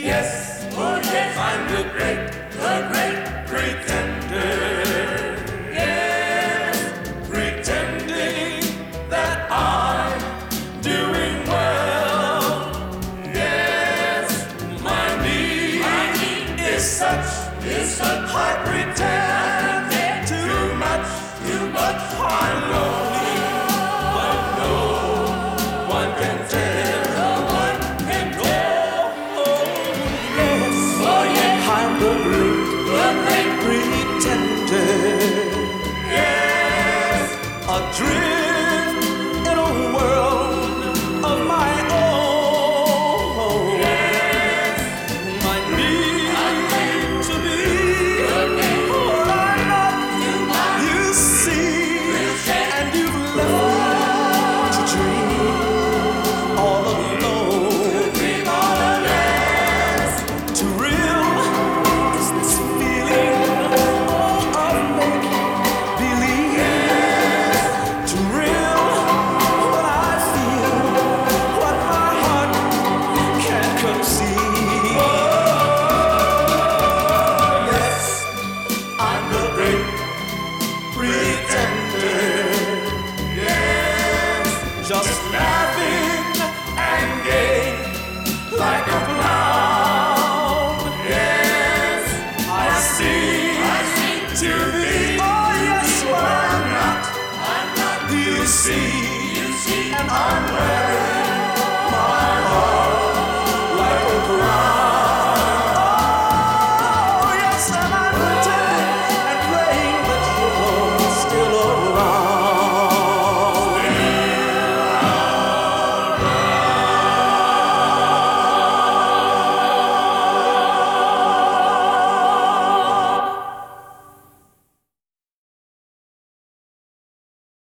Yes, oh yes, I'm the great pretender. Yes, pretending that I'm doing well. Yes, my need is such, I pretend too much, I'm lonely, but no one can tell. I'm the great pretender. Yes, a dream.